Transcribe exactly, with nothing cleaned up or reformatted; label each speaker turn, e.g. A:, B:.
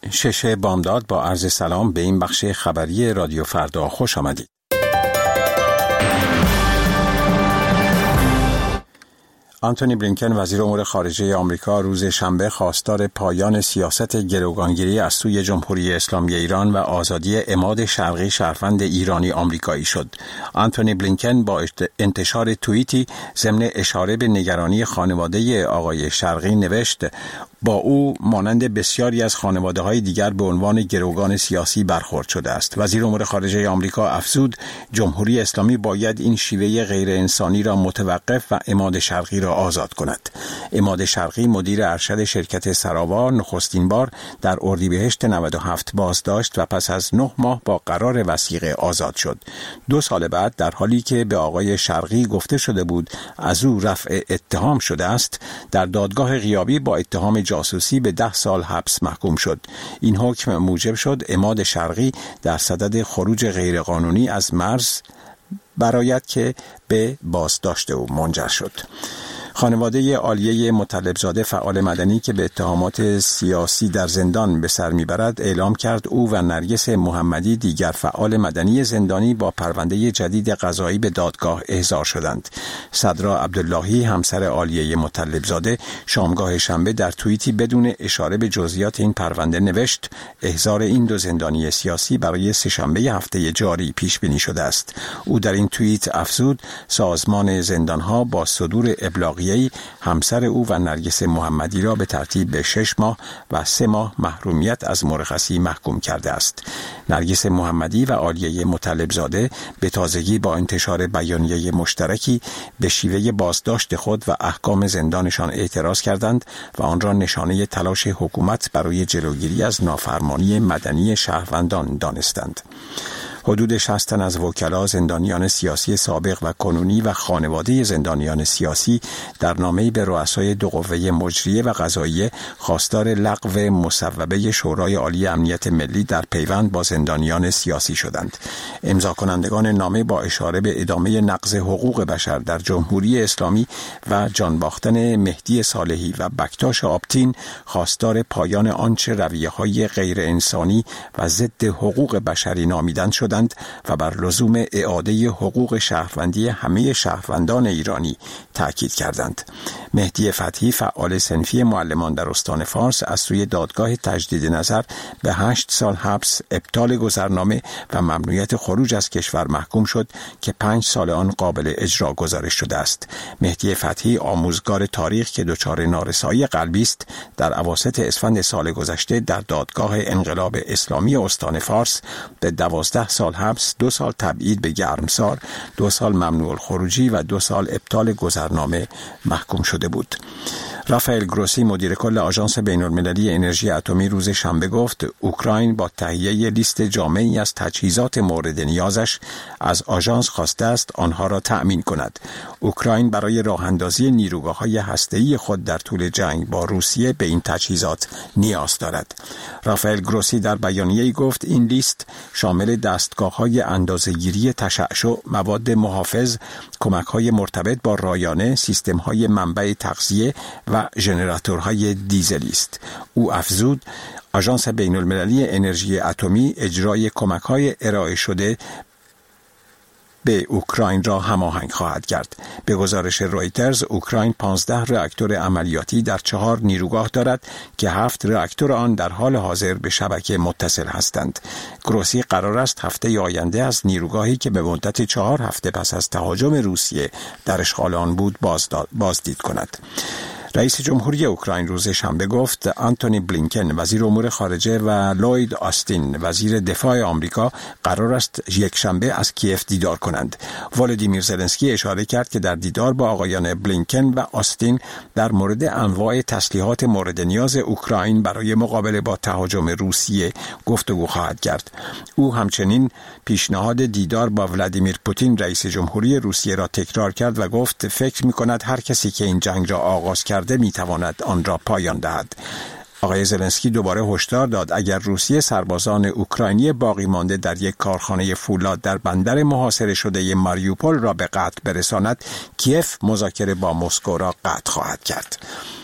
A: شش بامداد با عرض سلام به این بخش خبری رادیو فردا خوش آمدید. آنتونی بلینکن وزیر امور خارجه آمریکا روز شنبه خواستار پایان سیاست گروگانگیری از سوی جمهوری اسلامی ایران و آزادی عماد شرقی شهروند ایرانی آمریکایی شد. آنتونی بلینکن با انتشار توییتی ضمن اشاره به نگرانی خانواده آقای شرقی نوشت: با او مانند بسیاری از خانواده‌های دیگر به عنوان گروگان سیاسی برخورد شده است. وزیر امور خارجه آمریکا افزود جمهوری اسلامی باید این شیوه غیر انسانی را متوقف و عماد شرقی را آزاد کند. عماد شرقی مدیر ارشد شرکت سراوا نخستین بار در اردیبهشت نود و هفت بازداشت و پس از نه ماه با قرار وثیقه آزاد شد. دو سال بعد در حالی که به آقای شرقی گفته شده بود از او رفع اتهام شده است، در دادگاه غیابی با اتهام جاسوسی به ده سال حبس محکوم شد. این حکم موجب شد عماد شرقی در صدد خروج غیرقانونی از مرز برآید که به بازداشت او منجر شد. خانواده عالیه مطلبزاده فعال مدنی که به اتهامات سیاسی در زندان به سر میبرد اعلام کرد او و نرگس محمدی دیگر فعال مدنی زندانی با پرونده جدید قضایی به دادگاه احضار شدند. صدرا عبداللهی همسر عالیه مطلبزاده شامگاه شنبه در توییتی بدون اشاره به جزئیات این پرونده نوشت: احضار این دو زندانی سیاسی برای سه‌شنبه هفته جاری پیش بینی شده است. او در این توییت افزود سازمان زندانها با صدور ابلاغ همسر او و نرگس محمدی را به ترتیب به شش ماه و سه ماه محرومیت از مرخصی محکوم کرده است. نرگس محمدی و عالیه مطلبزاده به تازگی با انتشار بیانیه مشترکی به شیوه بازداشت خود و احکام زندانشان اعتراض کردند و آن را نشانه تلاش حکومت برای جلوگیری از نافرمانی مدنی شهروندان دانستند. حدود شصت تن از وکلا، زندانیان سیاسی سابق و کنونی و خانواده زندانیان سیاسی در نامه‌ای به رؤسای دو قوه مجریه و قضاییه خواستار لغو مصوبه شورای عالی امنیت ملی در پیوند با زندانیان سیاسی شدند. امضا کنندگان نامه با اشاره به ادامه نقض حقوق بشر در جمهوری اسلامی و جان باختن مهدی صالحی و بکتاش آبتین خواستار پایان آنچه رویه‌های غیر انسانی و ضد حقوق بشری نامیدند شد و بر لزوم اعاده حقوق شهروندی همه شهروندان ایرانی تاکید کردند. مهدی فتحی فعال صنفی معلمان در استان فارس از سوی دادگاه تجدید نظر به هشت سال حبس، ابطال گذرنامه و ممنوعیت خروج از کشور محکوم شد که پنج سال آن قابل اجرا گزارش شده است. مهدی فتحی آموزگار تاریخ که دچار نارسایی قلبی است در اواسط اسفند سال گذشته در دادگاه انقلاب اسلامی استان فارس به دوازده سال سال حبس، دو سال تبعید به گرمسار، دو سال ممنوع الخروجی و دو سال ابطال گذرنامه محکوم شده بود. رافائل گروسی مدیر کل آژانس بین‌المللی انرژی اتمی روز شنبه گفت اوکراین با تهیه لیست جامعی از تجهیزات مورد نیازش از آژانس خواسته است آنها را تأمین کند. اوکراین برای راه اندازی نیروگاه‌های هسته‌ای خود در طول جنگ با روسیه به این تجهیزات نیاز دارد. رافائل گروسی در بیانیه‌ای گفت این لیست شامل دستگاه‌های اندازه‌گیری تشعشع، مواد محافظ، کمک‌های مرتبط با رایانه، سیستم‌های منبع تغذیه و ژنراتورهای دیزلی است. او افزود آژانس بین‌المللی انرژی اتمی اجرای کمک‌های ارائه شده به اوکراین را هماهنگ خواهد کرد. به گزارش رویترز اوکراین پانزده راکتور عملیاتی در چهار نیروگاه دارد که هفت راکتور آن در حال حاضر به شبکه متصل هستند. گروسی قرار است هفته آینده از نیروگاهی که به مدت چهار هفته پس از تهاجم روسیه در اشغال آن بود بازدید کند. رئیس جمهوری اوکراین روز شنبه گفت آنتونی بلینکن وزیر امور خارجه و لوید آستین وزیر دفاع آمریکا قرار است یک شنبه از کیف دیدار کنند. ولودیمیر زلنسکی اشاره کرد که در دیدار با آقایان بلینکن و آستین در مورد انواع تسلیحات مورد نیاز اوکراین برای مقابله با تهاجم روسیه گفتگو خواهد کرد. او همچنین پیشنهاد دیدار با ولادیمیر پوتین رئیس جمهوری روسیه را تکرار کرد و گفت فکر می‌کند هر کسی که این جنگ را آغاز کرد می تواند آن را پایان دهد. آقای زلنسکی دوباره هشدار داد اگر روسیه سربازان اوکراینی باقی مانده در یک کارخانه فولاد در بندر محاصره شده ماریوپول را به قتل برساند، کیف مذاکره با مسکو را قطع خواهد کرد.